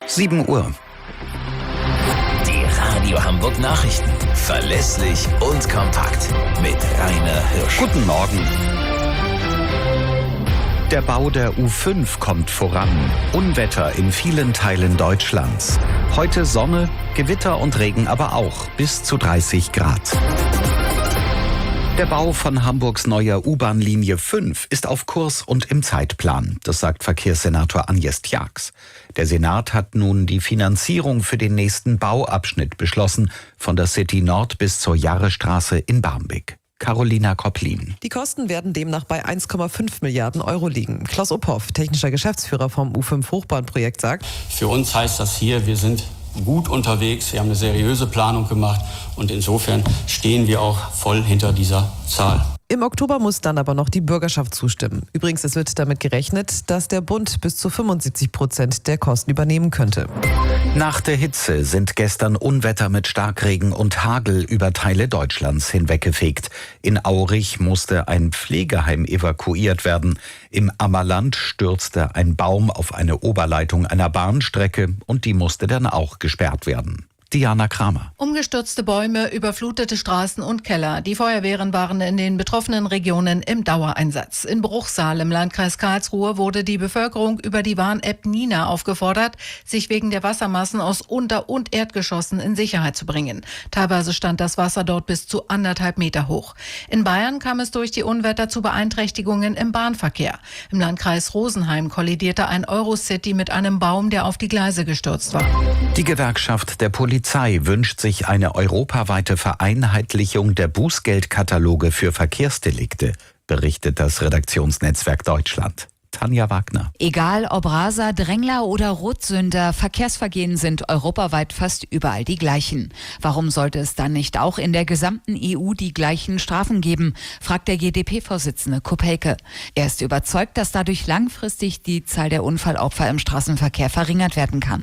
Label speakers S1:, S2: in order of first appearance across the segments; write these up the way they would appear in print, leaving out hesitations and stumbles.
S1: 7 Uhr.
S2: Die Radio Hamburg Nachrichten. Verlässlich und kompakt. Mit Rainer Hirsch.
S1: Guten Morgen. Der Bau der U5 kommt voran. Unwetter in vielen Teilen Deutschlands. Heute Sonne, Gewitter und Regen aber auch. Bis zu 30 Grad. Der Bau von Hamburgs neuer U-Bahn-Linie 5 ist auf Kurs und im Zeitplan. Das sagt Verkehrssenator Agnieszka Tjax. Der Senat hat nun die Finanzierung für den nächsten Bauabschnitt beschlossen, von der City Nord bis zur Jarrestraße in Barmbek. Carolina Kopplin.
S3: Die Kosten werden demnach bei 1,5 Milliarden Euro liegen. Klaus Uphoff, technischer Geschäftsführer vom U5-Hochbahnprojekt, sagt:
S4: Für uns heißt das hier, wir sind gut unterwegs, wir haben eine seriöse Planung gemacht und insofern stehen wir auch voll hinter dieser Zahl.
S3: Im Oktober muss dann aber noch die Bürgerschaft zustimmen. Übrigens, es wird damit gerechnet, dass der Bund bis zu 75% der Kosten übernehmen könnte.
S1: Nach der Hitze sind gestern Unwetter mit Starkregen und Hagel über Teile Deutschlands hinweggefegt. In Aurich musste ein Pflegeheim evakuiert werden. Im Ammerland stürzte ein Baum auf eine Oberleitung einer Bahnstrecke und die musste dann auch gesperrt werden. Diana Kramer.
S5: Umgestürzte Bäume, überflutete Straßen und Keller. Die Feuerwehren waren in den betroffenen Regionen im Dauereinsatz. In Bruchsal im Landkreis Karlsruhe wurde die Bevölkerung über die Warn-App Nina aufgefordert, sich wegen der Wassermassen aus Unter- und Erdgeschossen in Sicherheit zu bringen. Teilweise stand das Wasser dort bis zu 1,5 Meter hoch. In Bayern kam es durch die Unwetter zu Beeinträchtigungen im Bahnverkehr. Im Landkreis Rosenheim kollidierte ein Eurocity mit einem Baum, der auf die Gleise gestürzt war.
S1: Die Gewerkschaft der Polizei wünscht sich eine europaweite Vereinheitlichung der Bußgeldkataloge für Verkehrsdelikte, berichtet das Redaktionsnetzwerk Deutschland. Tanja Wagner.
S6: Egal ob Raser, Drängler oder Rotsünder, Verkehrsvergehen sind europaweit fast überall die gleichen. Warum sollte es dann nicht auch in der gesamten EU die gleichen Strafen geben, fragt der GdP-Vorsitzende Kopelke. Er ist überzeugt, dass dadurch langfristig die Zahl der Unfallopfer im Straßenverkehr verringert werden kann.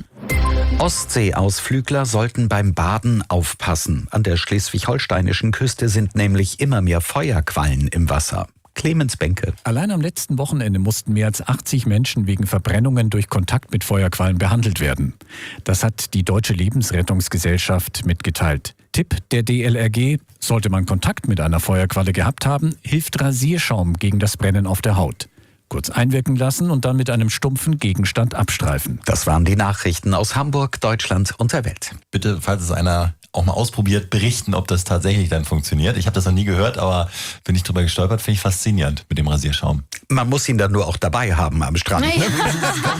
S1: Ostseeausflügler sollten beim Baden aufpassen. An der schleswig-holsteinischen Küste sind nämlich immer mehr Feuerquallen im Wasser. Clemens Benke.
S7: Allein am letzten Wochenende mussten mehr als 80 Menschen wegen Verbrennungen durch Kontakt mit Feuerquallen behandelt werden. Das hat die Deutsche Lebensrettungsgesellschaft mitgeteilt. Tipp der DLRG: Sollte man Kontakt mit einer Feuerqualle gehabt haben, hilft Rasierschaum gegen das Brennen auf der Haut. Kurz einwirken lassen und dann mit einem stumpfen Gegenstand abstreifen.
S1: Das waren die Nachrichten aus Hamburg, Deutschland und der Welt.
S8: Bitte, falls es einer auch mal ausprobiert, berichten, ob das tatsächlich dann funktioniert. Ich habe das noch nie gehört, aber bin ich drüber gestolpert, finde ich faszinierend mit dem Rasierschaum.
S1: Man muss ihn dann nur auch dabei haben am Strand. Ne?